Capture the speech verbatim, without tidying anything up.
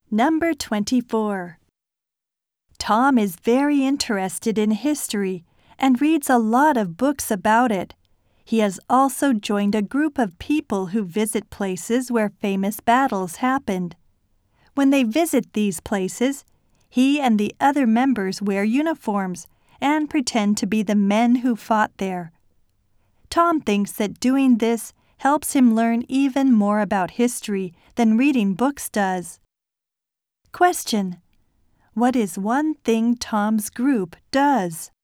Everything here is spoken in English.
Number twenty-four. Tom is very interested in history and reads a lot of books about it. He has also joined a group of people who visit places where famous battles happened. When they visit these places, he and the other members wear uniforms and pretend to be the men who fought there. Tom thinks that doing this helps him learn even more about history than reading books does. Question: what is one thing Tom's group does?